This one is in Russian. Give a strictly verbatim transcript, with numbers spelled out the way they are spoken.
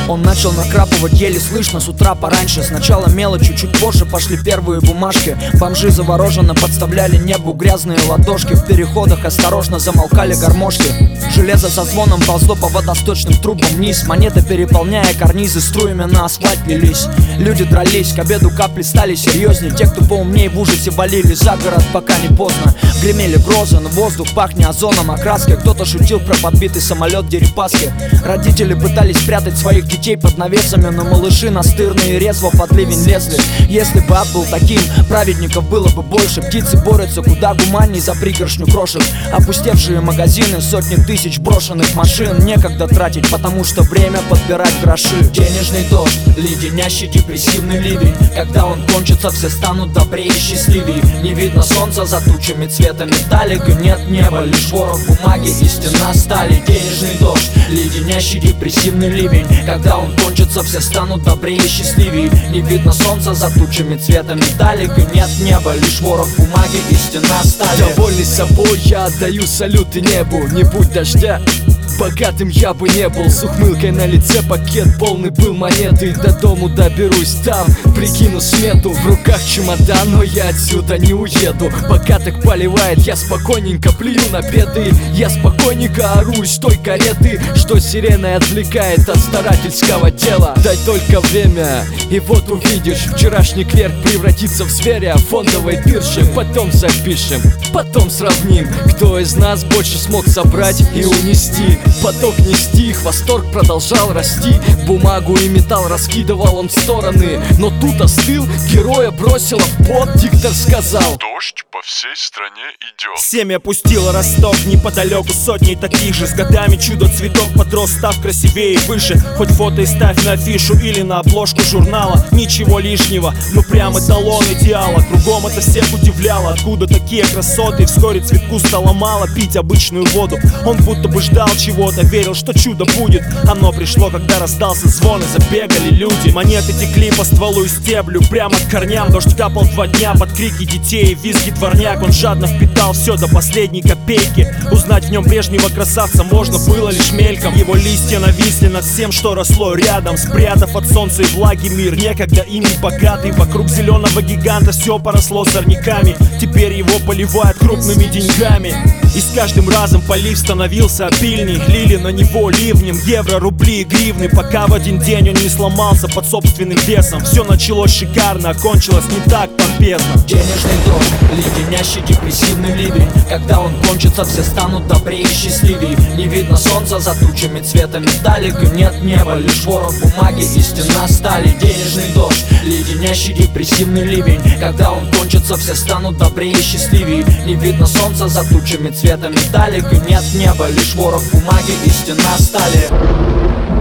Он начал накрапывать еле слышно с утра пораньше. Сначала мелочью, чуть позже пошли первые бумажки. Бомжи завороженно подставляли небу грязные ладошки. В переходах осторожно замолкали гармошки. Железо со звоном ползло по водосточным трубам вниз. Монеты, переполняя карнизы, струями на асфальт лились. Люди дрались, к обеду капли стали серьезней. Те, кто поумнее, в ужасе валили за город, пока не поздно. Гремели грозы, но воздух пахнет озоном, окраской. Кто-то шутил про подбитый самолет Дерипаски. Родители пытались спрятать своих детей под навесами, но малыши настырные резво под ливень лезли. Если бы ад был таким, праведников было бы больше. Птицы борются куда гуманней за пригоршню крошек. Опустевшие магазины, сотни тысяч брошенных машин некогда тратить, потому что время подбирать гроши. Денежный дождь, леденящий депрессивный ливень. Когда он кончится, все станут добрее и счастливее. Не видно солнца за тучами цвета металлика. Нет неба, лишь ворох бумаги и стена стали. Денежный дождь, леденящий депрессивный ливень. Когда он кончится, все станут добрее и счастливее. Не видно солнца за тучами цвета металлика. Нет неба, лишь ворох бумаги и стена стали. Довольный собой я отдаю салюты небу. Не будь дождя, богатым я бы не был. С ухмылкой на лице пакет полный был монеты. До дому доберусь, там прикину смету. В руках чемодан, но я отсюда не уеду. Пока так поливает, я спокойненько плюю на беды. Я спокойненько ору из той кареты, что сиреной отвлекает от старательского тела. Дай только время, и вот увидишь. Вчерашний клерк превратится в зверя фондовой биржи. Потом запишем, потом сравним, кто из нас больше смог собрать и унести. Поток не стих, восторг продолжал расти. Бумагу и металл раскидывал он в стороны. Но тут остыл, героя бросило в пот. Диктор сказал: дождь по всей стране идет. Семя пустило росток, неподалеку сотни таких же. С годами чудо-цветок подрос, став красивее и выше. Хоть фото и ставь на афишу или на обложку журнала. Ничего лишнего, ну прям эталон идеала. Кругом это всех удивляло, откуда такие красоты. Вскоре цветку стало мало пить обычную воду. Он будто бы ждал чего-то, верил, что чудо будет. Оно пришло, когда раздался звон и забегали люди. Монеты текли по стволу и стеблю, прямо к корням. Дождь капал два дня под крики детей и визги дворняк. Он жадно впитал все до последней копейки. Узнать в нем прежнего красавца можно было лишь мельком. Его листья нависли над всем, что росло рядом, спрятав от солнца и влаги мир, некогда ими богатый. Вокруг зеленого гиганта все поросло сорняками. Теперь его поливают крупными деньгами. И с каждым разом полив становился обильней. Лили на него ливнем евро, рубли и гривны, пока в один день он не сломался под собственным весом. Все началось шикарно, а кончилось не так помпезно. Денежный дождь, леденящий депрессивный ливень. Когда он кончится, все станут добрее и счастливее. Не видно солнца за тучами цвета металлика. Нет неба, лишь ворох бумаги и стена стали. Денежный дождь, леденящий депрессивный ливень. Когда он кончится, все станут добрее и счастливее. Не видно солнца за тучами цвета металлика. Нет неба, лишь ворох бумаги и стена стали.